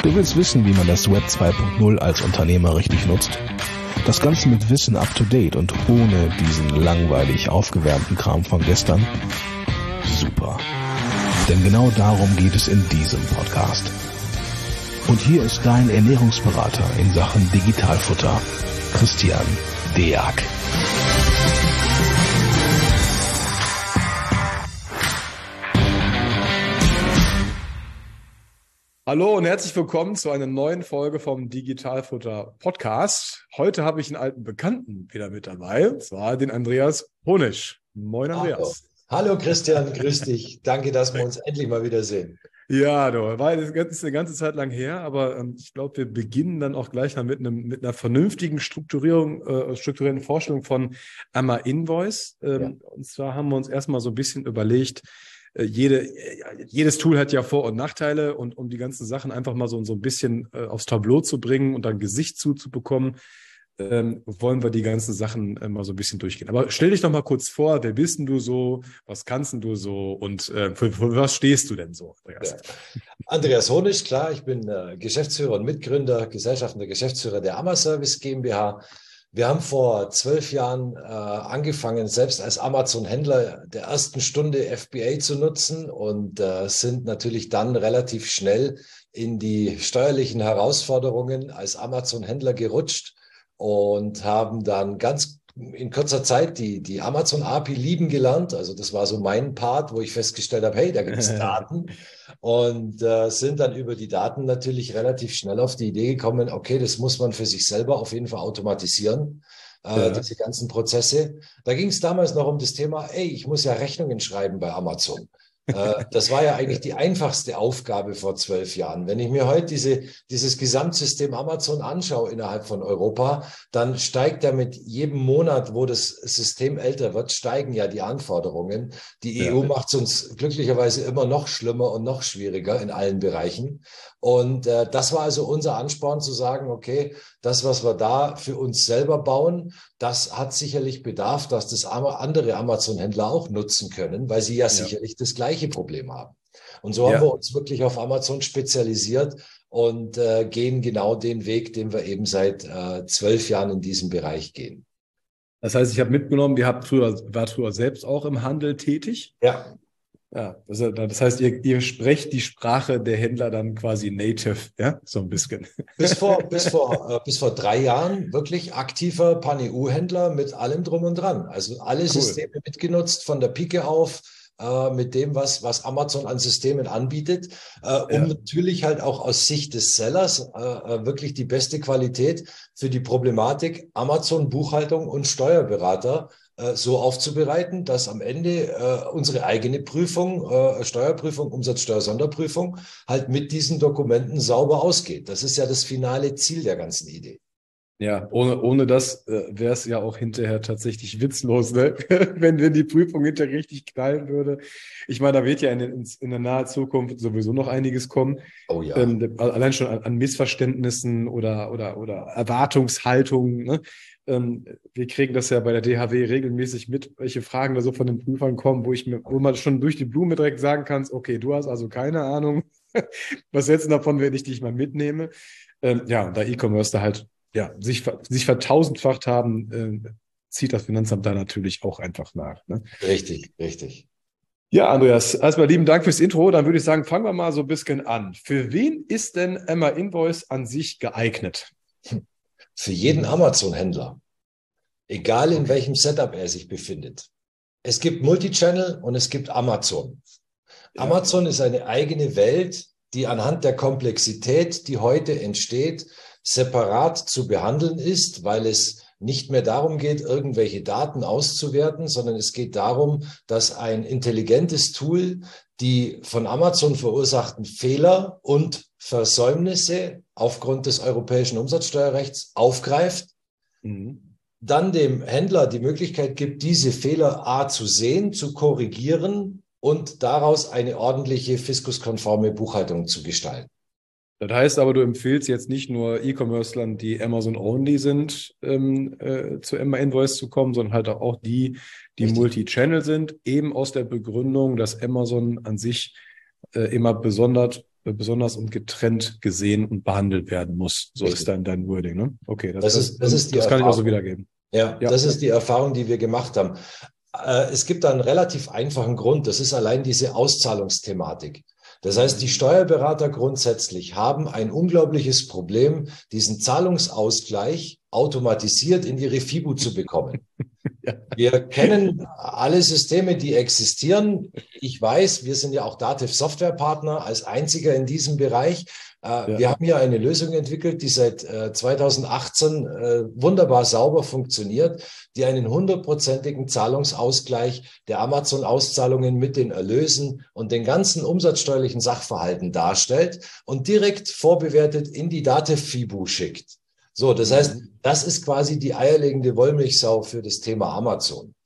Du willst wissen, wie man das Web 2.0 als Unternehmer richtig nutzt? Das Ganze mit Wissen up to date und ohne diesen langweilig aufgewärmten Kram von gestern? Super. Denn genau darum geht es in diesem Podcast. Und hier ist dein Ernährungsberater in Sachen Digitalfutter, Christian Deak. Hallo und herzlich willkommen zu einer neuen Folge vom Digitalfutter Podcast. Heute habe ich einen alten Bekannten wieder mit dabei, und zwar den Andreas Honisch. Moin Andreas. Hallo Christian, grüß dich. Danke, dass wir uns endlich mal wiedersehen. Ja, das ist eine ganze Zeit lang her, aber ich glaube, wir beginnen dann auch gleich mal mit einer vernünftigen strukturierten Vorstellung von Ammer Invoice. Und zwar haben wir uns erstmal so ein bisschen überlegt, jedes Tool hat ja Vor- und Nachteile, und um die ganzen Sachen einfach mal so ein bisschen aufs Tableau zu bringen und dann Gesicht zuzubekommen, wollen wir die ganzen Sachen mal so ein bisschen durchgehen. Aber stell dich doch mal kurz vor, wer bist denn du so, was kannst denn du so und für was stehst du denn so, Andreas? Ja. Andreas Honisch, klar, ich bin Geschäftsführer und Mitgründer, gesellschaftlicher Geschäftsführer der Ammer Service GmbH. Wir haben vor 12 Jahren angefangen, selbst als Amazon-Händler der ersten Stunde FBA zu nutzen und sind natürlich dann relativ schnell in die steuerlichen Herausforderungen als Amazon-Händler gerutscht und haben dann ganz in kurzer Zeit die Amazon-API lieben gelernt. Also das war so mein Part, wo ich festgestellt habe, hey, da gibt es Daten. Und sind dann über die Daten natürlich relativ schnell auf die Idee gekommen, okay, das muss man für sich selber auf jeden Fall automatisieren, diese ganzen Prozesse. Da ging es damals noch um das Thema, ich muss ja Rechnungen schreiben bei Amazon. Das war ja eigentlich die einfachste Aufgabe vor 12 Jahren. Wenn ich mir heute dieses Gesamtsystem Amazon anschaue innerhalb von Europa, dann steigt ja mit jedem Monat, wo das System älter wird, steigen ja die Anforderungen. Die EU macht es uns glücklicherweise immer noch schlimmer und noch schwieriger in allen Bereichen. Und das war also unser Ansporn zu sagen, okay, das, was wir da für uns selber bauen, das hat sicherlich Bedarf, dass das andere Amazon-Händler auch nutzen können, weil sie ja sicherlich das gleiche Problem haben. Und so haben wir uns wirklich auf Amazon spezialisiert und gehen genau den Weg, den wir eben seit 12 Jahren in diesem Bereich gehen. Das heißt, ich habe mitgenommen, wart früher selbst auch im Handel tätig? Ja. Ja, das heißt, ihr sprecht die Sprache der Händler dann quasi native, ja, so ein bisschen. Bis vor 3 Jahren wirklich aktiver Pan-EU-Händler mit allem drum und dran. Also alle Systeme mitgenutzt, von der Pike auf, mit dem, was Amazon an Systemen anbietet, um natürlich halt auch aus Sicht des Sellers wirklich die beste Qualität für die Problematik Amazon, Buchhaltung und Steuerberater so aufzubereiten, dass am Ende unsere eigene Prüfung, Steuerprüfung, Umsatzsteuer-Sonderprüfung, halt mit diesen Dokumenten sauber ausgeht. Das ist ja das finale Ziel der ganzen Idee. Ja, ohne das wäre es ja auch hinterher tatsächlich witzlos, ne? Wenn die Prüfung hinterher richtig knallen würde. Ich meine, da wird ja in der nahen Zukunft sowieso noch einiges kommen. Oh ja. Allein schon an Missverständnissen oder Erwartungshaltungen, ne? Wir kriegen das ja bei der DHW regelmäßig mit, welche Fragen da so von den Prüfern kommen, wo man schon durch die Blume direkt sagen kann, okay, du hast also keine Ahnung, was hältst du davon, wenn ich dich mal mitnehme? Und da E-Commerce da halt sich vertausendfacht haben, zieht das Finanzamt da natürlich auch einfach nach. Ne? Richtig, richtig. Ja, Andreas, erstmal lieben Dank fürs Intro. Dann würde ich sagen, fangen wir mal so ein bisschen an. Für wen ist denn Ammer Invoice an sich geeignet? Für jeden Amazon-Händler, egal in welchem Setup er sich befindet. Es gibt Multichannel und es gibt Amazon. Ja. Amazon ist eine eigene Welt, die anhand der Komplexität, die heute entsteht, separat zu behandeln ist, weil es nicht mehr darum geht, irgendwelche Daten auszuwerten, sondern es geht darum, dass ein intelligentes Tool die von Amazon verursachten Fehler und Versäumnisse aufgrund des europäischen Umsatzsteuerrechts aufgreift, dann dem Händler die Möglichkeit gibt, diese Fehler zu sehen, zu korrigieren und daraus eine ordentliche fiskuskonforme Buchhaltung zu gestalten. Das heißt aber, du empfiehlst jetzt nicht nur E-Commercern, die Amazon-only sind, zu Ammer Invoice zu kommen, sondern halt auch die Multi-Channel sind, eben aus der Begründung, dass Amazon an sich immer besonders besonders und getrennt gesehen und behandelt werden muss. So Richtig. ist dann dein Wording, ne? Okay, Das ist die das kann ich auch so Erfahrung. wiedergeben. Ja, Ja. das ist die Erfahrung, die wir gemacht haben. Es gibt da einen relativ einfachen Grund. Das ist allein diese Auszahlungsthematik. Das heißt, die Steuerberater grundsätzlich haben ein unglaubliches Problem, diesen Zahlungsausgleich automatisiert in ihre FIBU zu bekommen. Ja. Wir kennen alle Systeme, die existieren. Ich weiß, wir sind ja auch Dativ Softwarepartner als einziger in diesem Bereich. Wir haben hier eine Lösung entwickelt, die seit 2018 wunderbar sauber funktioniert, die einen 100%igen Zahlungsausgleich der Amazon-Auszahlungen mit den Erlösen und den ganzen umsatzsteuerlichen Sachverhalten darstellt und direkt vorbewertet in die Dativ-FIBU schickt. So, das heißt, das ist quasi die eierlegende Wollmilchsau für das Thema Amazon.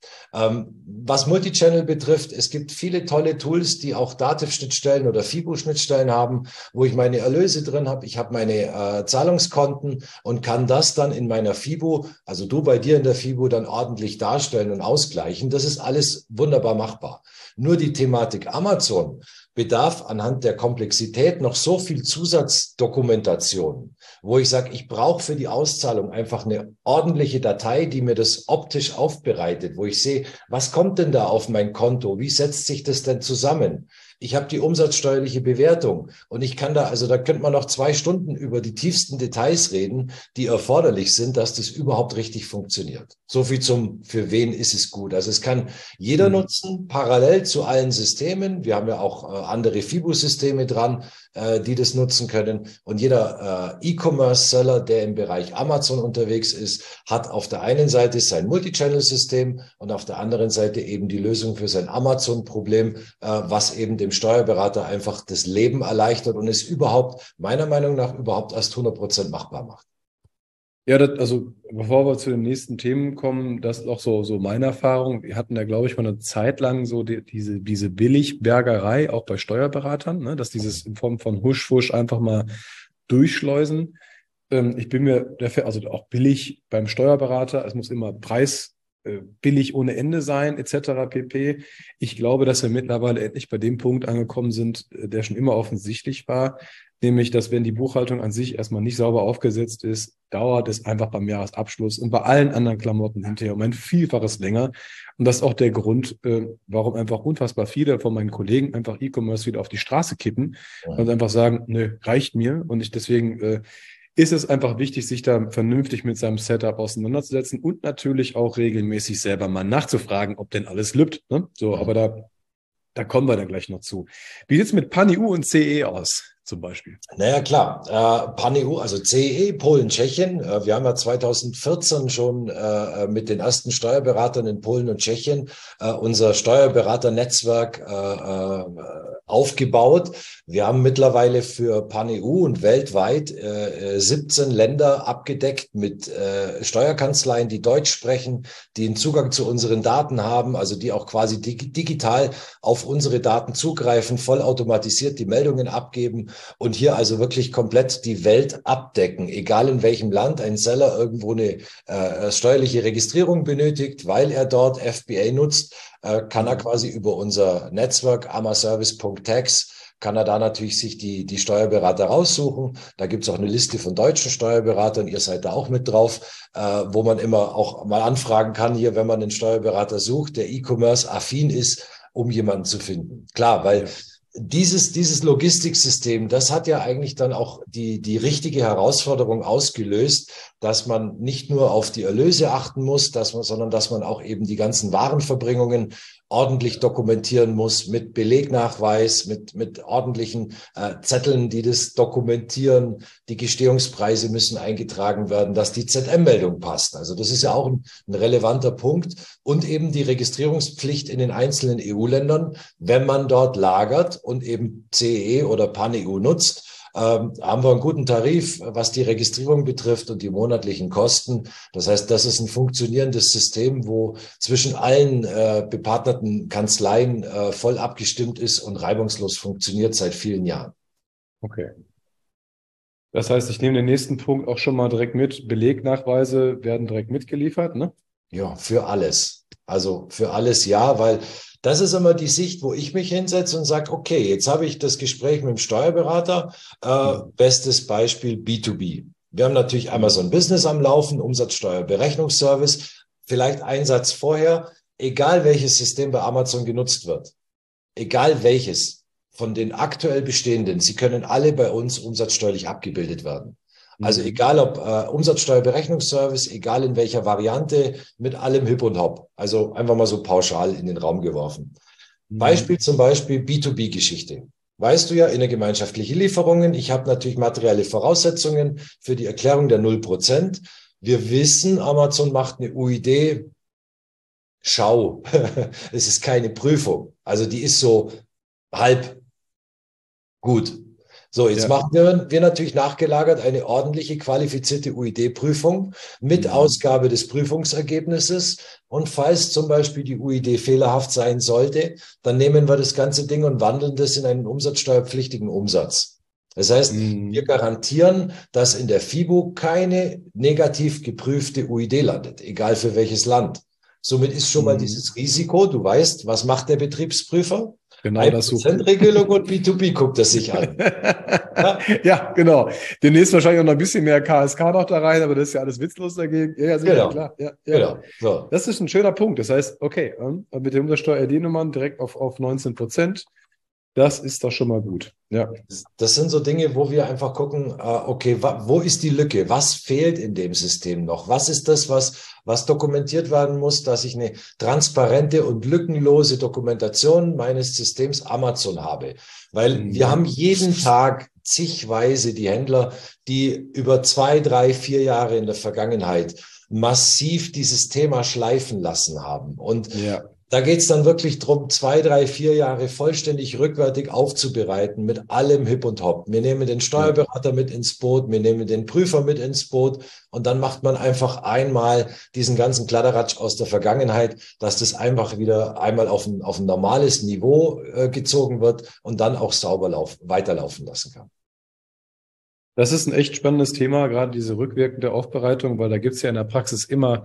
Was Multichannel betrifft, es gibt viele tolle Tools, die auch Dativ-Schnittstellen oder FIBU-Schnittstellen haben, wo ich meine Erlöse drin habe. Ich habe meine Zahlungskonten und kann das dann in meiner FIBU, also du bei dir in der FIBU, dann ordentlich darstellen und ausgleichen. Das ist alles wunderbar machbar. Nur die Thematik Amazon bedarf anhand der Komplexität noch so viel Zusatzdokumentation, wo ich sage, ich brauche für die Auszahlung einfach eine ordentliche Datei, die mir das optisch aufbereitet, wo ich sehe, was kommt denn da auf mein Konto? Wie setzt sich das denn zusammen? Ich habe die umsatzsteuerliche Bewertung und ich kann da könnte man noch 2 Stunden über die tiefsten Details reden, die erforderlich sind, dass das überhaupt richtig funktioniert. So viel für wen ist es gut? Also es kann jeder nutzen, parallel zu allen Systemen. Wir haben ja auch andere FIBU-Systeme dran, die das nutzen können. Und jeder E-Commerce-Seller, der im Bereich Amazon unterwegs ist, hat auf der einen Seite sein Multichannel-System und auf der anderen Seite eben die Lösung für sein Amazon-Problem, was eben dem Steuerberater einfach das Leben erleichtert und es meiner Meinung nach, überhaupt erst 100% machbar macht. Ja, also bevor wir zu den nächsten Themen kommen, das ist auch so meine Erfahrung. Wir hatten da, glaube ich, mal eine Zeit lang so diese Billigbergerei, auch bei Steuerberatern, ne, dass dieses in Form von Husch-Fusch einfach mal durchschleusen. Ich bin mir dafür, also auch billig beim Steuerberater, es muss immer billig ohne Ende sein, etc. pp. Ich glaube, dass wir mittlerweile endlich bei dem Punkt angekommen sind, der schon immer offensichtlich war, nämlich, dass wenn die Buchhaltung an sich erstmal nicht sauber aufgesetzt ist, dauert es einfach beim Jahresabschluss und bei allen anderen Klamotten hinterher um ein Vielfaches länger. Und das ist auch der Grund, warum einfach unfassbar viele von meinen Kollegen einfach E-Commerce wieder auf die Straße kippen und einfach sagen, nö, reicht mir. Und deswegen ist es einfach wichtig, sich da vernünftig mit seinem Setup auseinanderzusetzen und natürlich auch regelmäßig selber mal nachzufragen, ob denn alles lübt. Ne? So, aber da kommen wir dann gleich noch zu. Wie sieht es mit PAN-EU und CE aus, zum Beispiel? Naja, klar. PAN-EU, also CE, Polen, Tschechien. Wir haben ja 2014 schon mit den ersten Steuerberatern in Polen und Tschechien unser Steuerberaternetzwerk aufgebaut. Wir haben mittlerweile für PAN-EU und weltweit 17 Länder abgedeckt mit Steuerkanzleien, die Deutsch sprechen, die einen Zugang zu unseren Daten haben, also die auch quasi digital auf unsere Daten zugreifen, vollautomatisiert die Meldungen abgeben und hier also wirklich komplett die Welt abdecken, egal in welchem Land ein Seller irgendwo eine steuerliche Registrierung benötigt, weil er dort FBA nutzt, kann er quasi über unser Netzwerk amaservice.tax kann er da natürlich sich die Steuerberater raussuchen. Da gibt es auch eine Liste von deutschen Steuerberatern, ihr seid da auch mit drauf, wo man immer auch mal anfragen kann, hier, wenn man einen Steuerberater sucht, der E-Commerce-affin ist, um jemanden zu finden. Klar, weil dieses Logistiksystem, das hat ja eigentlich dann auch die richtige Herausforderung ausgelöst, dass man nicht nur auf die Erlöse achten muss, sondern dass man auch eben die ganzen Warenverbringungen ordentlich dokumentieren muss mit Belegnachweis, mit ordentlichen Zetteln, die das dokumentieren. Die Gestehungspreise müssen eingetragen werden, dass die ZM-Meldung passt. Also das ist ja auch ein relevanter Punkt. Und eben die Registrierungspflicht in den einzelnen EU-Ländern, wenn man dort lagert und eben CE oder PAN-EU nutzt, haben wir einen guten Tarif, was die Registrierung betrifft und die monatlichen Kosten. Das heißt, das ist ein funktionierendes System, wo zwischen allen bepartnerten Kanzleien voll abgestimmt ist und reibungslos funktioniert seit vielen Jahren. Okay. Das heißt, ich nehme den nächsten Punkt auch schon mal direkt mit. Belegnachweise werden direkt mitgeliefert, ne? Ja, für alles. Also für alles ja, weil Das ist immer die Sicht, wo ich mich hinsetze und sage, okay, jetzt habe ich das Gespräch mit dem Steuerberater. Bestes Beispiel B2B. Wir haben natürlich Amazon Business am Laufen, Umsatzsteuerberechnungsservice. Vielleicht ein Satz vorher, egal welches System bei Amazon genutzt wird, egal welches von den aktuell bestehenden, sie können alle bei uns umsatzsteuerlich abgebildet werden. Also egal ob Umsatzsteuerberechnungsservice, egal in welcher Variante, mit allem Hip und Hop. Also einfach mal so pauschal in den Raum geworfen. Beispiel zum Beispiel B2B-Geschichte. Weißt du ja, innergemeinschaftliche Lieferungen. Ich habe natürlich materielle Voraussetzungen für die Erklärung der 0%. Wir wissen, Amazon macht eine UID. Schau, es ist keine Prüfung. Also die ist so halb gut. So, jetzt machen wir natürlich nachgelagert eine ordentliche, qualifizierte UID-Prüfung mit Ausgabe des Prüfungsergebnisses. Und falls zum Beispiel die UID fehlerhaft sein sollte, dann nehmen wir das ganze Ding und wandeln das in einen umsatzsteuerpflichtigen Umsatz. Das heißt, wir garantieren, dass in der FIBO keine negativ geprüfte UID landet, egal für welches Land. Somit ist schon mal dieses Risiko, du weißt, was macht der Betriebsprüfer? Genau das so. 1%-Regelung und B2B guckt das sich an. Ja, genau. Demnächst wahrscheinlich auch noch ein bisschen mehr KSK noch da rein, aber das ist ja alles witzlos dagegen. Ja, sicher, Genau. Klar. Ja. Genau. So. Das ist ein schöner Punkt. Das heißt, okay, mit der Umsatzsteuer-ID-Nummern direkt auf 19%. Das ist doch schon mal gut. Ja. Das sind so Dinge, wo wir einfach gucken, okay, wo ist die Lücke? Was fehlt in dem System noch? Was ist das, was dokumentiert werden muss, dass ich eine transparente und lückenlose Dokumentation meines Systems Amazon habe? Weil wir haben jeden Tag zigweise die Händler, die über 2, 3, 4 Jahre in der Vergangenheit massiv dieses Thema schleifen lassen haben. Und da geht es dann wirklich darum, 2, 3, 4 Jahre vollständig rückwärtig aufzubereiten mit allem Hip und Hop. Wir nehmen den Steuerberater mit ins Boot, wir nehmen den Prüfer mit ins Boot und dann macht man einfach einmal diesen ganzen Kladderadatsch aus der Vergangenheit, dass das einfach wieder einmal auf ein normales Niveau gezogen wird und dann auch sauber weiterlaufen lassen kann. Das ist ein echt spannendes Thema, gerade diese rückwirkende Aufbereitung, weil da gibt es ja in der Praxis immer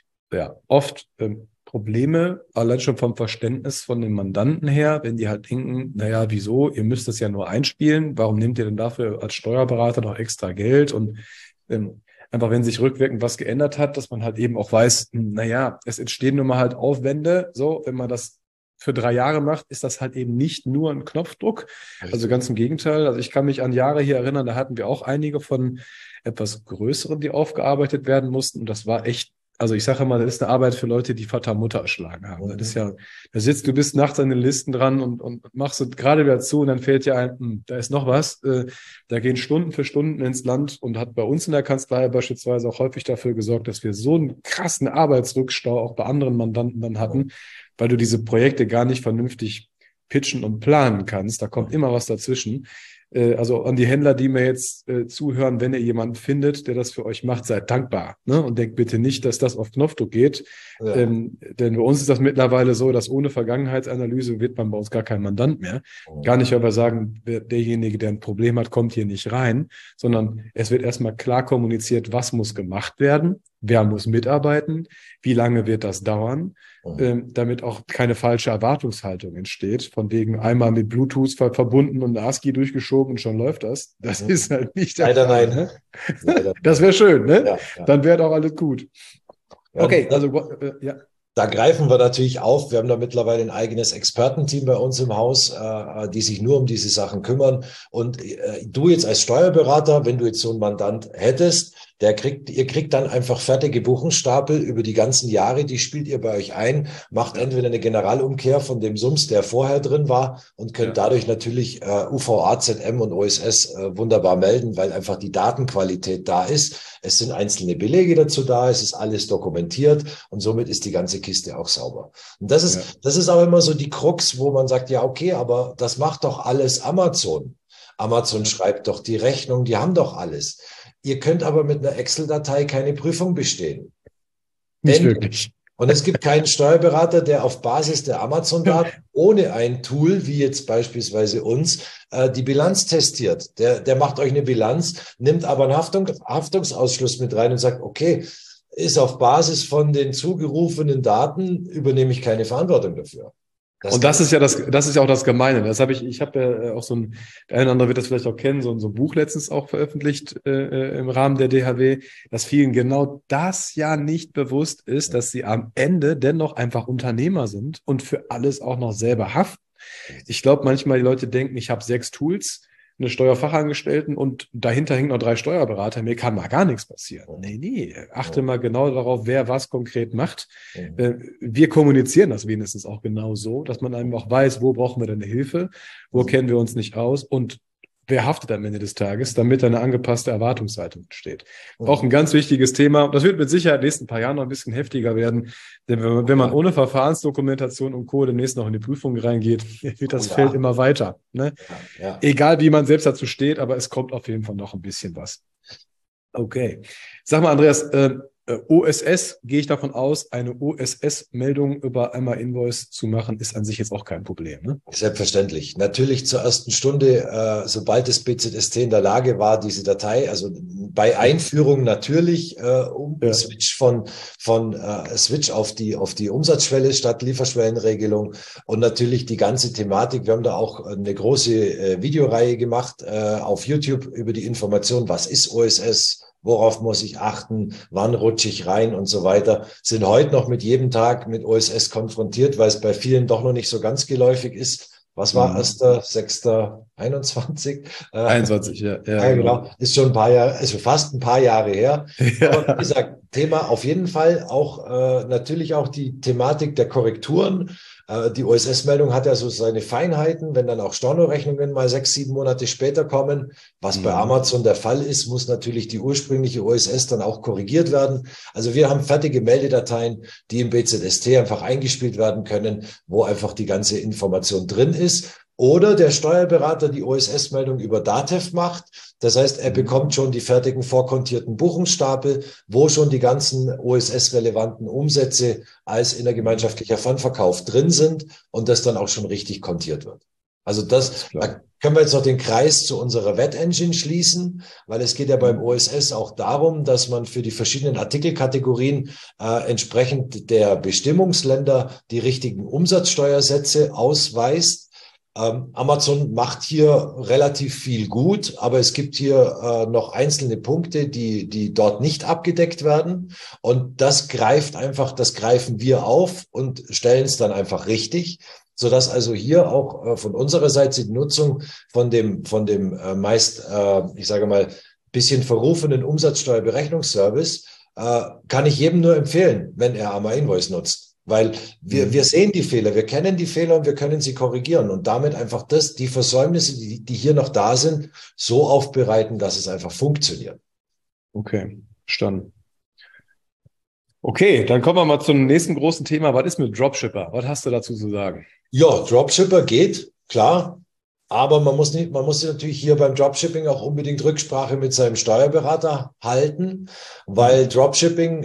oft Probleme, allein schon vom Verständnis von den Mandanten her, wenn die halt denken, naja, wieso, ihr müsst das ja nur einspielen, warum nehmt ihr denn dafür als Steuerberater noch extra Geld? Und einfach, wenn sich rückwirkend was geändert hat, dass man halt eben auch weiß, naja, es entstehen nun mal halt Aufwände, so, wenn man das für 3 Jahre macht, ist das halt eben nicht nur ein Knopfdruck. Also ganz im Gegenteil. Also ich kann mich an Jahre hier erinnern, da hatten wir auch einige von etwas größeren, die aufgearbeitet werden mussten. Und das war echt, also ich sage mal, das ist eine Arbeit für Leute, die Vater und Mutter erschlagen haben. Das ist ja, du bist nachts an den Listen dran und machst es gerade wieder zu und dann fällt dir ein, da ist noch was. Da gehen Stunden für Stunden ins Land und hat bei uns in der Kanzlei beispielsweise auch häufig dafür gesorgt, dass wir so einen krassen Arbeitsrückstau auch bei anderen Mandanten dann hatten, weil du diese Projekte gar nicht vernünftig pitchen und planen kannst. Da kommt immer was dazwischen. Also an die Händler, die mir jetzt zuhören, wenn ihr jemanden findet, der das für euch macht, seid dankbar. Ne? Und denkt bitte nicht, dass das auf Knopfdruck geht. Ja. Denn bei uns ist das mittlerweile so, dass ohne Vergangenheitsanalyse wird man bei uns gar kein Mandant mehr. Gar nicht, weil wir sagen, derjenige, der ein Problem hat, kommt hier nicht rein, sondern es wird erstmal klar kommuniziert, was muss gemacht werden, wer muss mitarbeiten, wie lange wird das dauern, damit auch keine falsche Erwartungshaltung entsteht, von wegen einmal mit Bluetooth verbunden und ASCII durchgeschoben und schon läuft das. Das ist halt nicht der Fall. Nein. Ne? Leider. Das wäre schön, ne? Ja. Dann wäre doch alles gut. Ja, okay, also Da greifen wir natürlich auf. Wir haben da mittlerweile ein eigenes Expertenteam bei uns im Haus, die sich nur um diese Sachen kümmern. Und du jetzt als Steuerberater, wenn du jetzt so einen Mandant hättest, ihr kriegt dann einfach fertige Buchungsstapel über die ganzen Jahre, die spielt ihr bei euch ein, macht entweder eine Generalumkehr von dem Sums, der vorher drin war und könnt dadurch natürlich UVA, ZM und OSS wunderbar melden, weil einfach die Datenqualität da ist. Es sind einzelne Belege dazu da, es ist alles dokumentiert und somit ist die ganze Kiste auch sauber. Und das ist auch immer so die Krux, wo man sagt, ja okay, aber das macht doch alles Amazon. Amazon schreibt doch die Rechnung, die haben doch alles. Ihr könnt aber mit einer Excel-Datei keine Prüfung bestehen. Nicht wirklich. Und es gibt keinen Steuerberater, der auf Basis der Amazon-Daten ohne ein Tool, wie jetzt beispielsweise uns, die Bilanz testiert. Der macht euch eine Bilanz, nimmt aber einen Haftungsausschluss mit rein und sagt, okay, ist auf Basis von den zugerufenen Daten, übernehme ich keine Verantwortung dafür. Und das ist ja auch das Gemeine. Ich habe ja auch der eine oder andere wird das vielleicht auch kennen, so ein Buch letztens auch veröffentlicht im Rahmen der DHW, dass vielen genau das ja nicht bewusst ist, dass sie am Ende dennoch einfach Unternehmer sind und für alles auch noch selber haften. Ich glaube, manchmal die Leute denken, ich habe 6 Tools, eine Steuerfachangestellten und dahinter hängen noch 3 Steuerberater. Mir kann mal gar nichts passieren. Nee. Achte mal genau darauf, wer was konkret macht. Wir kommunizieren das wenigstens auch genau so, dass man einem auch weiß, wo brauchen wir denn eine Hilfe, wo kennen wir uns nicht aus und wer haftet am Ende des Tages, damit eine angepasste Erwartungshaltung entsteht. Auch ein ganz wichtiges Thema. Das wird mit Sicherheit in den nächsten paar Jahren noch ein bisschen heftiger werden. Denn wenn man ohne Verfahrensdokumentation und Co. demnächst noch in die Prüfung reingeht, wird das Feld immer weiter. Ne? Ja. Egal, wie man selbst dazu steht, aber es kommt auf jeden Fall noch ein bisschen was. Okay. Sag mal, Andreas, OSS, gehe ich davon aus, eine OSS-Meldung über einmal Invoice zu machen, ist an sich jetzt auch kein Problem, ne? Selbstverständlich. Natürlich zur ersten Stunde, sobald das BZST in der Lage war, diese Datei, also bei Einführung natürlich Switch Switch auf die Umsatzschwelle statt Lieferschwellenregelung und natürlich die ganze Thematik. Wir haben da auch eine große Videoreihe gemacht auf YouTube über die Information, was ist OSS, worauf muss ich achten, wann rutsche ich rein und so weiter, sind heute noch mit jedem Tag mit OSS konfrontiert, weil es bei vielen doch noch nicht so ganz geläufig ist. Was war 1.6.21? 21, ja. Ja, genau. Ist schon ein paar Jahre, also fast ein paar Jahre her. Ja. Aber wie gesagt, Thema auf jeden Fall auch natürlich auch die Thematik der Korrekturen. Die OSS-Meldung hat ja so seine Feinheiten, wenn dann auch Stornorechnungen mal 6, 7 Monate später kommen, was bei Amazon der Fall ist, muss natürlich die ursprüngliche OSS dann auch korrigiert werden. Also wir haben fertige Meldedateien, die im BZST einfach eingespielt werden können, wo einfach die ganze Information drin ist. Oder der Steuerberater die OSS-Meldung über DATEV macht. Das heißt, er bekommt schon die fertigen vorkontierten Buchungsstapel, wo schon die ganzen OSS-relevanten Umsätze als innergemeinschaftlicher Fernverkauf drin sind und das dann auch schon richtig kontiert wird. Also da können wir jetzt noch den Kreis zu unserer Wet-Engine schließen, weil es geht ja beim OSS auch darum, dass man für die verschiedenen Artikelkategorien entsprechend der Bestimmungsländer die richtigen Umsatzsteuersätze ausweist. Amazon macht hier relativ viel gut, aber es gibt hier noch einzelne Punkte, die dort nicht abgedeckt werden. Und das greifen wir auf und stellen es dann einfach richtig, sodass also hier auch von unserer Seite die Nutzung von dem meist, ich sage mal, bisschen verrufenen Umsatzsteuerberechnungsservice kann ich jedem nur empfehlen, wenn er einmal Invoice nutzt. Weil wir sehen die Fehler, wir kennen die Fehler und wir können sie korrigieren und damit einfach die Versäumnisse, die hier noch da sind, so aufbereiten, dass es einfach funktioniert. Okay, verstanden. Okay, dann kommen wir mal zum nächsten großen Thema. Was ist mit Dropshipper? Was hast du dazu zu sagen? Ja, Dropshipper geht, klar. Aber man muss natürlich hier beim Dropshipping auch unbedingt Rücksprache mit seinem Steuerberater halten, weil Dropshipping,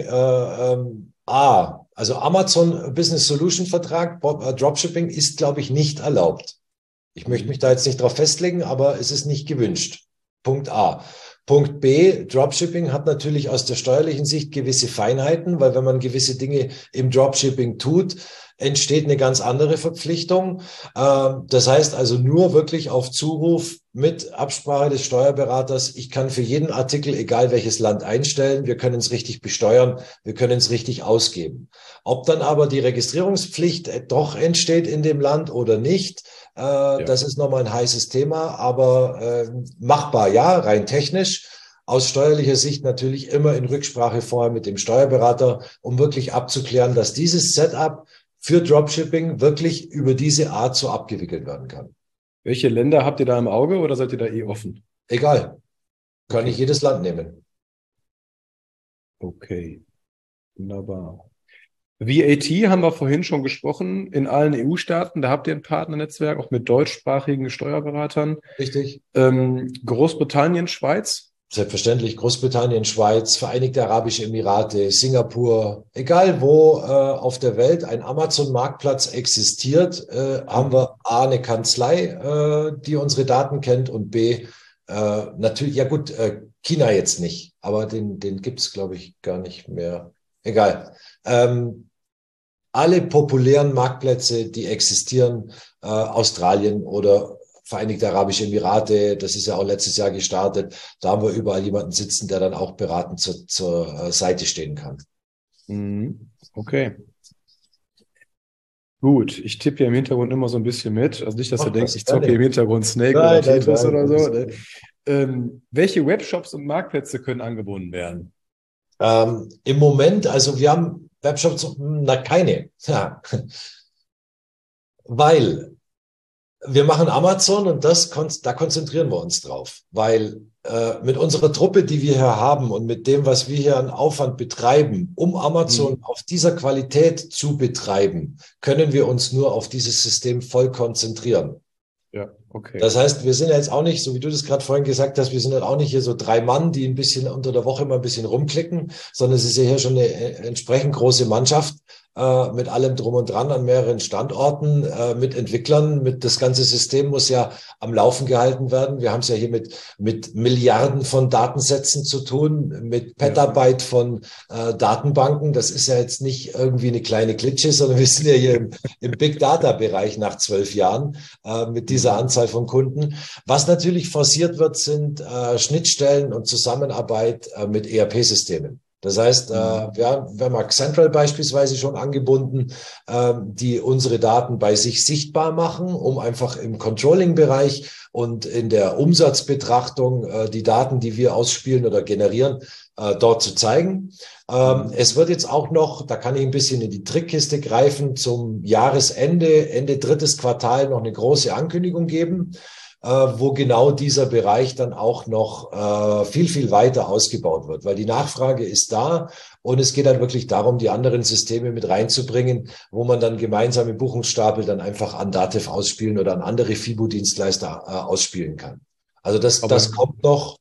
also Amazon Business Solution Vertrag, Dropshipping ist, glaube ich, nicht erlaubt. Ich möchte mich da jetzt nicht drauf festlegen, aber es ist nicht gewünscht. Punkt A. Punkt B, Dropshipping hat natürlich aus der steuerlichen Sicht gewisse Feinheiten, weil wenn man gewisse Dinge im Dropshipping tut, entsteht eine ganz andere Verpflichtung. Das heißt also nur wirklich auf Zuruf mit Absprache des Steuerberaters. Ich kann für jeden Artikel, egal welches Land, einstellen. Wir können es richtig besteuern. Wir können es richtig ausgeben. Ob dann aber die Registrierungspflicht doch entsteht in dem Land oder nicht, das ist nochmal ein heißes Thema, aber machbar, ja, rein technisch. Aus steuerlicher Sicht natürlich immer in Rücksprache vorher mit dem Steuerberater, um wirklich abzuklären, dass dieses Setup für Dropshipping wirklich über diese Art so abgewickelt werden kann. Welche Länder habt ihr da im Auge oder seid ihr da offen? Egal. Kann ich jedes Land nehmen. Okay. Wunderbar. VAT haben wir vorhin schon gesprochen, in allen EU-Staaten, da habt ihr ein Partnernetzwerk, auch mit deutschsprachigen Steuerberatern. Richtig. Großbritannien, Schweiz? Selbstverständlich, Großbritannien, Schweiz, Vereinigte Arabische Emirate, Singapur, egal wo auf der Welt ein Amazon-Marktplatz existiert, haben wir A, eine Kanzlei, die unsere Daten kennt und B, natürlich, ja gut, China jetzt nicht, aber den gibt's glaube ich, gar nicht mehr. Egal. alle populären Marktplätze, die existieren, Australien oder Vereinigte Arabische Emirate, das ist ja auch letztes Jahr gestartet. Da haben wir überall jemanden sitzen, der dann auch beratend zur Seite stehen kann. Okay. Gut, ich tippe hier im Hintergrund immer so ein bisschen mit. Also nicht, dass du denkst, ich zocke hier im Hintergrund Snake oder Tetris oder so. Ne? Welche Webshops und Marktplätze können angebunden werden? Im Moment, also wir haben Webshops, keine. Ja. Weil wir machen Amazon und da konzentrieren wir uns drauf. Weil mit unserer Truppe, die wir hier haben und mit dem, was wir hier an Aufwand betreiben, um Amazon auf dieser Qualität zu betreiben, können wir uns nur auf dieses System voll konzentrieren. Ja, okay. Das heißt, wir sind ja jetzt auch nicht, so wie du das gerade vorhin gesagt hast, wir sind halt auch nicht hier so 3 Mann, die ein bisschen unter der Woche mal ein bisschen rumklicken, sondern es ist ja hier schon eine entsprechend große Mannschaft mit allem drum und dran an mehreren Standorten, mit Entwicklern, das ganze System muss ja am Laufen gehalten werden. Wir haben es ja hier mit Milliarden von Datensätzen zu tun, mit Petabyte von Datenbanken. Das ist ja jetzt nicht irgendwie eine kleine Klitsche, sondern wir sind ja hier im Big Data Bereich nach 12 Jahren mit dieser Anzahl von Kunden. Was natürlich forciert wird, sind Schnittstellen und Zusammenarbeit mit ERP-Systemen. Das heißt, wir haben Accentral beispielsweise schon angebunden, die unsere Daten bei sich sichtbar machen, um einfach im Controlling-Bereich und in der Umsatzbetrachtung die Daten, die wir ausspielen oder generieren, dort zu zeigen. Es wird jetzt auch noch, da kann ich ein bisschen in die Trickkiste greifen, zum Jahresende, Ende 3. Quartal noch eine große Ankündigung geben, wo genau dieser Bereich dann auch noch viel, viel weiter ausgebaut wird, weil die Nachfrage ist da und es geht dann wirklich darum, die anderen Systeme mit reinzubringen, wo man dann gemeinsame Buchungsstapel dann einfach an Datev ausspielen oder an andere FIBO-Dienstleister ausspielen kann. Also das kommt noch.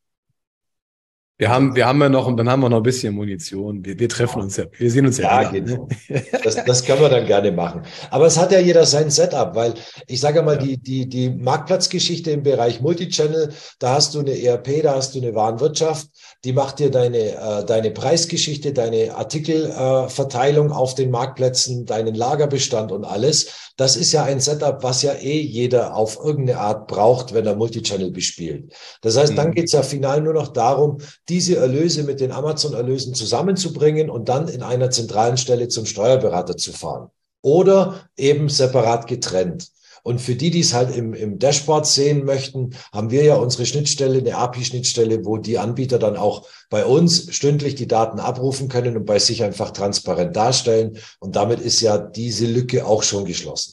Wir haben ja noch, und dann haben wir noch ein bisschen Munition. Wir treffen uns ja, wir sehen uns ja wieder. Genau. Das können wir dann gerne machen. Aber es hat ja jeder sein Setup, weil ich sage mal, die Marktplatzgeschichte im Bereich Multichannel, da hast du eine ERP, da hast du eine Warenwirtschaft, die macht dir deine Preisgeschichte, deine Artikelverteilung auf den Marktplätzen, deinen Lagerbestand und alles. Das ist ja ein Setup, was ja jeder auf irgendeine Art braucht, wenn er Multichannel bespielt. Das heißt, dann geht es ja final nur noch darum, diese Erlöse mit den Amazon-Erlösen zusammenzubringen und dann in einer zentralen Stelle zum Steuerberater zu fahren. Oder eben separat getrennt. Und für die es halt im Dashboard sehen möchten, haben wir ja unsere Schnittstelle, eine API-Schnittstelle, wo die Anbieter dann auch bei uns stündlich die Daten abrufen können und bei sich einfach transparent darstellen. Und damit ist ja diese Lücke auch schon geschlossen.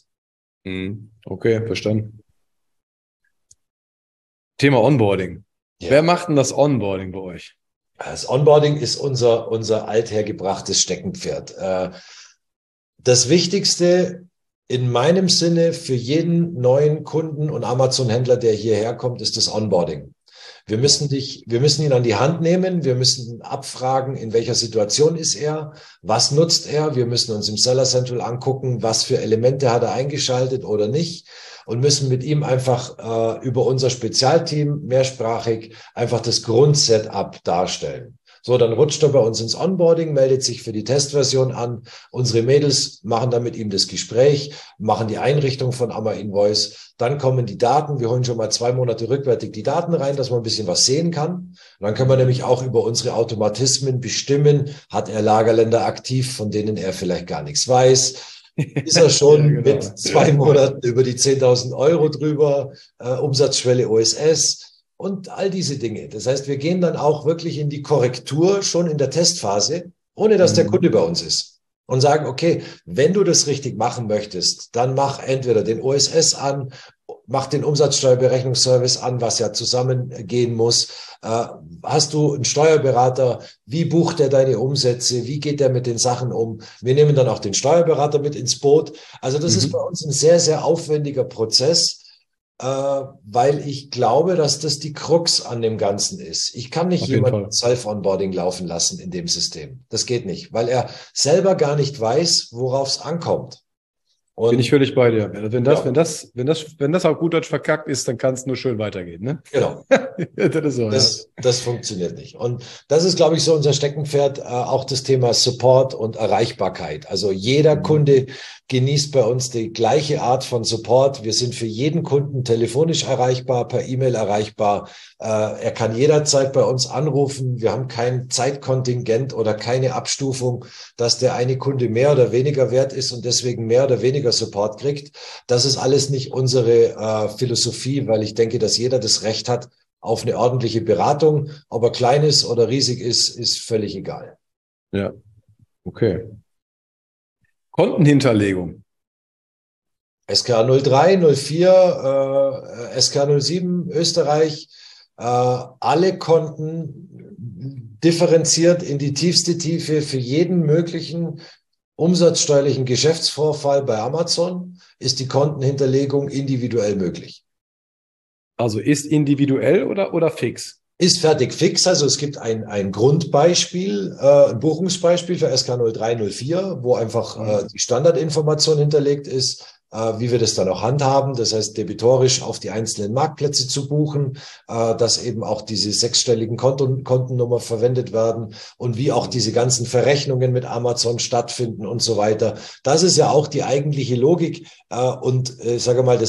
Okay, verstanden. Thema Onboarding. Ja. Wer macht denn das Onboarding bei euch? Das Onboarding ist unser althergebrachtes Steckenpferd. Das Wichtigste in meinem Sinne für jeden neuen Kunden und Amazon-Händler, der hierher kommt, ist das Onboarding. Wir müssen ihn an die Hand nehmen. Wir müssen abfragen, in welcher Situation ist er, was nutzt er. Wir müssen uns im Seller Central angucken, was für Elemente hat er eingeschaltet oder nicht. Und müssen mit ihm einfach über unser Spezialteam mehrsprachig einfach das Grundsetup darstellen. So, dann rutscht er bei uns ins Onboarding, meldet sich für die Testversion an. Unsere Mädels machen dann mit ihm das Gespräch, machen die Einrichtung von AmaInvoice. Dann kommen die Daten. Wir holen schon mal 2 Monate rückwärtig die Daten rein, dass man ein bisschen was sehen kann. Und dann können wir nämlich auch über unsere Automatismen bestimmen, hat er Lagerländer aktiv, von denen er vielleicht gar nichts weiß. Ist er schon mit 2 Monaten über die 10.000 Euro drüber, Umsatzschwelle OSS und all diese Dinge. Das heißt, wir gehen dann auch wirklich in die Korrektur schon in der Testphase, ohne dass der Kunde bei uns ist. Und sagen, okay, wenn du das richtig machen möchtest, dann mach entweder den OSS an, mach den Umsatzsteuerberechnungsservice an, was ja zusammengehen muss. Hast du einen Steuerberater? Wie bucht er deine Umsätze? Wie geht er mit den Sachen um? Wir nehmen dann auch den Steuerberater mit ins Boot. Also das ist bei uns ein sehr, sehr aufwendiger Prozess, weil ich glaube, dass das die Krux an dem Ganzen ist. Ich kann nicht jemanden Self-Onboarding laufen lassen in dem System. Das geht nicht, weil er selber gar nicht weiß, worauf es ankommt. Und bin ich völlig bei dir. Also ja, wenn das auf gut Deutsch verkackt ist, dann kann es nur schön weitergehen, ne? genau. Das ist so, ja. Das funktioniert nicht. Und das ist, glaube ich, so unser Steckenpferd, auch das Thema Support und Erreichbarkeit. Also jeder Kunde genießt bei uns die gleiche Art von Support. Wir sind für jeden Kunden telefonisch erreichbar, per E-Mail erreichbar. Er kann jederzeit bei uns anrufen. Wir haben kein Zeitkontingent oder keine Abstufung, dass der eine Kunde mehr oder weniger wert ist und deswegen mehr oder weniger Support kriegt. Das ist alles nicht unsere Philosophie, weil ich denke, dass jeder das Recht hat auf eine ordentliche Beratung. Ob er klein ist oder riesig ist völlig egal. Ja, okay. Kontenhinterlegung. SK 03, 04, SK 07 Österreich, alle Konten differenziert in die tiefste Tiefe für jeden möglichen umsatzsteuerlichen Geschäftsvorfall bei Amazon ist die Kontenhinterlegung individuell möglich. Also ist individuell oder fix? Ist fertig fix, also es gibt ein Grundbeispiel, ein Buchungsbeispiel für SK 03, 04, wo einfach die Standardinformation hinterlegt ist, wie wir das dann auch handhaben. Das heißt, debitorisch auf die einzelnen Marktplätze zu buchen, dass eben auch diese sechsstelligen Kontennummer verwendet werden und wie auch diese ganzen Verrechnungen mit Amazon stattfinden und so weiter. Das ist ja auch die eigentliche Logik und sage mal,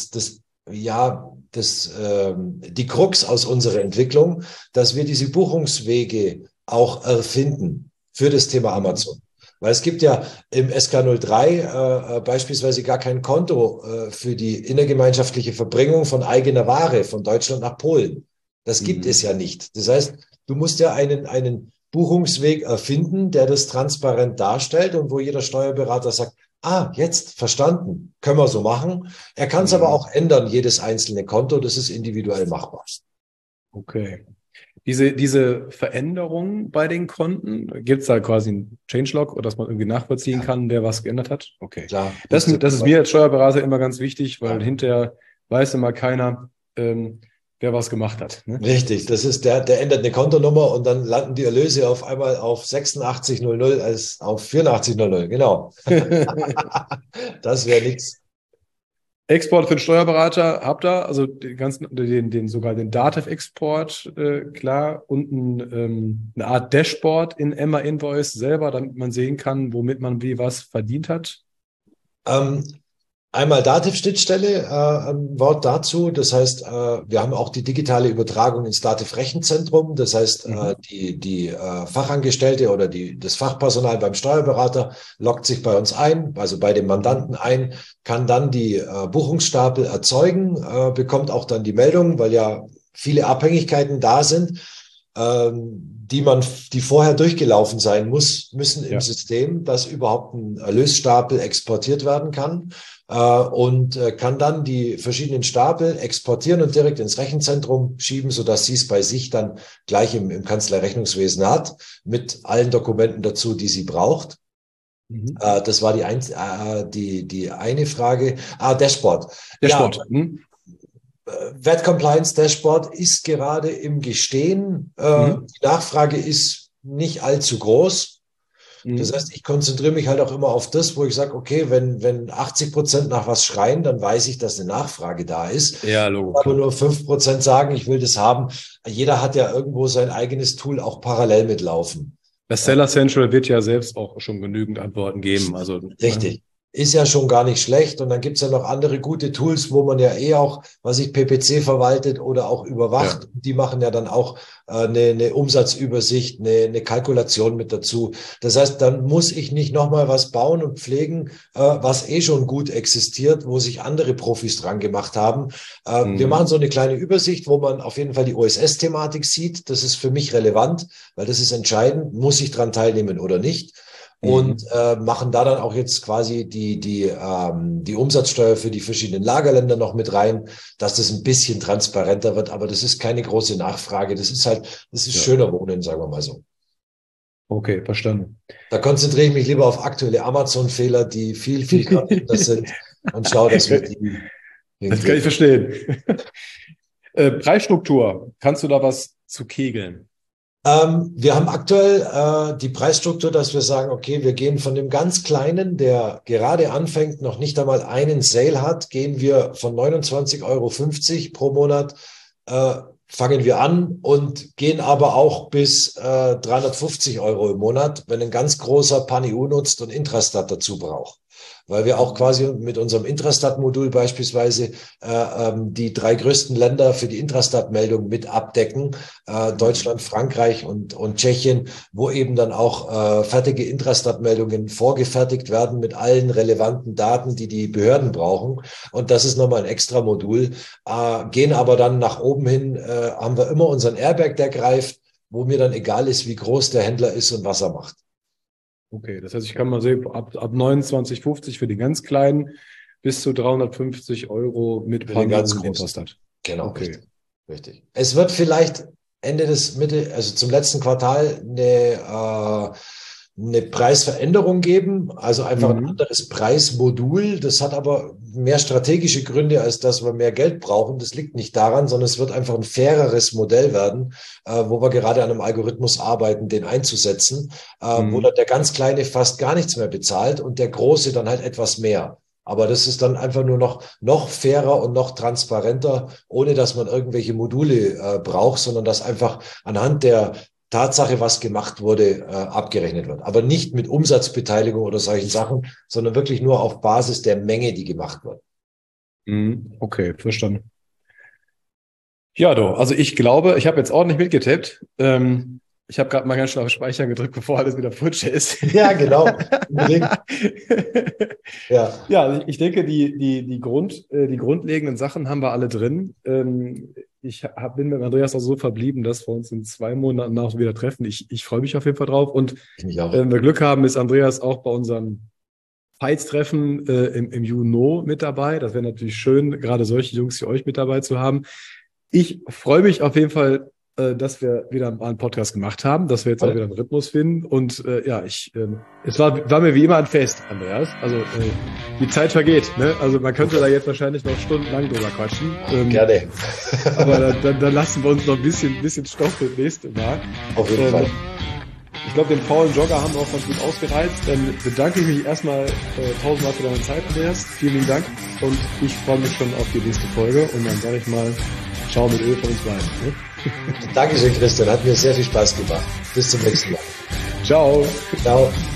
die Krux aus unserer Entwicklung, dass wir diese Buchungswege auch erfinden für das Thema Amazon. Weil es gibt ja im SK 03 beispielsweise gar kein Konto für die innergemeinschaftliche Verbringung von eigener Ware von Deutschland nach Polen. Das gibt es ja nicht. Das heißt, du musst ja einen Buchungsweg erfinden, der das transparent darstellt und wo jeder Steuerberater sagt, jetzt verstanden, können wir so machen. Er kann es aber auch ändern, jedes einzelne Konto, das ist individuell machbar. Okay. Diese Veränderung bei den Konten, gibt es da quasi einen Changelog, dass man irgendwie nachvollziehen kann, wer was geändert hat? Okay. Klar. Das ist mir als Steuerberater immer ganz wichtig, weil hinterher weiß immer keiner, wer was gemacht hat. Ne? Richtig, das ist der ändert eine Kontonummer und dann landen die Erlöse auf einmal auf 8600 als auf 8400, genau. Das wäre nichts. Export für den Steuerberater habt ihr, also sogar den Datev-Export, klar, und eine Art Dashboard in Emma Invoice selber, damit man sehen kann, womit man wie was verdient hat. Einmal Dativ-Schnittstelle, ein Wort dazu. Das heißt, wir haben auch die digitale Übertragung ins Dativ-Rechenzentrum. Das heißt, die Fachangestellte oder das Fachpersonal beim Steuerberater loggt sich bei uns ein, also bei dem Mandanten ein, kann dann die Buchungsstapel erzeugen, bekommt auch dann die Meldung, weil ja viele Abhängigkeiten da sind, die vorher durchgelaufen sein müssen im System, dass überhaupt ein Erlösstapel exportiert werden kann. Und kann dann die verschiedenen Stapel exportieren und direkt ins Rechenzentrum schieben, sodass sie es bei sich dann gleich im Kanzleirechnungswesen hat, mit allen Dokumenten dazu, die sie braucht. Das war die eine Frage. Dashboard. Dashboard. VAT Compliance Dashboard ist gerade im Gestehen. Die Nachfrage ist nicht allzu groß. Das heißt, ich konzentriere mich halt auch immer auf das, wo ich sage, okay, wenn 80% nach was schreien, dann weiß ich, dass eine Nachfrage da ist. Ja, logisch. Aber nur 5% sagen, ich will das haben. Jeder hat ja irgendwo sein eigenes Tool auch parallel mitlaufen. Das Seller Central wird ja selbst auch schon genügend Antworten geben. Also, richtig. Ist ja schon gar nicht schlecht. Und dann gibt's ja noch andere gute Tools, wo man ja auch, PPC verwaltet oder auch überwacht. Ja. Die machen ja dann auch eine Umsatzübersicht, eine Kalkulation mit dazu. Das heißt, dann muss ich nicht nochmal was bauen und pflegen, was schon gut existiert, wo sich andere Profis dran gemacht haben. Wir machen so eine kleine Übersicht, wo man auf jeden Fall die OSS-Thematik sieht. Das ist für mich relevant, weil das ist entscheidend. Muss ich dran teilnehmen oder nicht? Und machen da dann auch jetzt quasi die Umsatzsteuer für die verschiedenen Lagerländer noch mit rein, dass das ein bisschen transparenter wird. Aber das ist keine große Nachfrage. Das ist schöner Wohnen, sagen wir mal so. Okay, verstanden. Da konzentriere ich mich lieber auf aktuelle Amazon-Fehler, die viel, viel gravierender sind und schaue, dass wir die. Das kann ich verstehen. Preisstruktur, kannst du da was zu kegeln? Wir haben aktuell die Preisstruktur, dass wir sagen, okay, wir gehen von dem ganz Kleinen, der gerade anfängt, noch nicht einmal einen Sale hat, gehen wir von 29,50 € pro Monat, fangen wir an und gehen aber auch bis 350 € im Monat, wenn ein ganz großer PAN-EU nutzt und Intrastat dazu braucht. Weil wir auch quasi mit unserem Intrastat-Modul beispielsweise die 3 größten Länder für die Intrastat-Meldung mit abdecken, Deutschland, Frankreich und Tschechien, wo eben dann auch fertige Intrastat-Meldungen vorgefertigt werden mit allen relevanten Daten, die die Behörden brauchen. Und das ist nochmal ein extra Modul. Gehen aber dann nach oben hin, haben wir immer unseren Airbag, der greift, wo mir dann egal ist, wie groß der Händler ist und was er macht. Okay, das heißt, ich kann mal sehen, ab 29,50 für die ganz Kleinen bis zu 350 € mit Für den ganz und großen. Intrastat. Genau, Okay. richtig. Es wird vielleicht also zum letzten Quartal eine Preisveränderung geben, also einfach ein anderes Preismodul. Das hat aber mehr strategische Gründe, als dass wir mehr Geld brauchen. Das liegt nicht daran, sondern es wird einfach ein faireres Modell werden, wo wir gerade an einem Algorithmus arbeiten, den einzusetzen, wo dann der ganz Kleine fast gar nichts mehr bezahlt und der Große dann halt etwas mehr. Aber das ist dann einfach nur noch fairer und noch transparenter, ohne dass man irgendwelche Module braucht, sondern dass einfach anhand der Tatsache, was gemacht wurde, abgerechnet wird. Aber nicht mit Umsatzbeteiligung oder solchen Sachen, sondern wirklich nur auf Basis der Menge, die gemacht wird. Okay, verstanden. Ja, also ich glaube, ich habe jetzt ordentlich mitgetippt. Ich habe gerade mal ganz schnell auf Speichern gedrückt, bevor alles wieder futsch ist. Ja, genau. Ja, ich denke, die grundlegenden Sachen haben wir alle drin. Ich bin mit Andreas auch so verblieben, dass wir uns in 2 Monaten auch wieder treffen. Ich freue mich auf jeden Fall drauf. Und wenn wir Glück haben, ist Andreas auch bei unserem Fights-Treffen im Juni mit dabei. Das wäre natürlich schön, gerade solche Jungs wie euch mit dabei zu haben. Ich freue mich auf jeden Fall, dass wir wieder mal einen Podcast gemacht haben, dass wir jetzt auch wieder einen Rhythmus finden. Und es war mir wie immer ein Fest, Andreas. Also die Zeit vergeht. Ne? Also man könnte da jetzt wahrscheinlich noch stundenlang drüber quatschen. Gerne. Aber dann lassen wir uns noch ein bisschen Stoff für das nächste Mal. Auf jeden Fall. Ich glaube, den faulen Jogger haben wir auch ganz gut ausgereizt. Dann bedanke ich mich erstmal 1000-mal für deine Zeit, Andreas. Vielen lieben Dank. Und ich freue mich schon auf die nächste Folge. Und dann sage ich mal, ciao mit Öl von uns beiden. Ne? Dankeschön, Christian. Hat mir sehr viel Spaß gemacht. Bis zum nächsten Mal. Ciao. Ciao.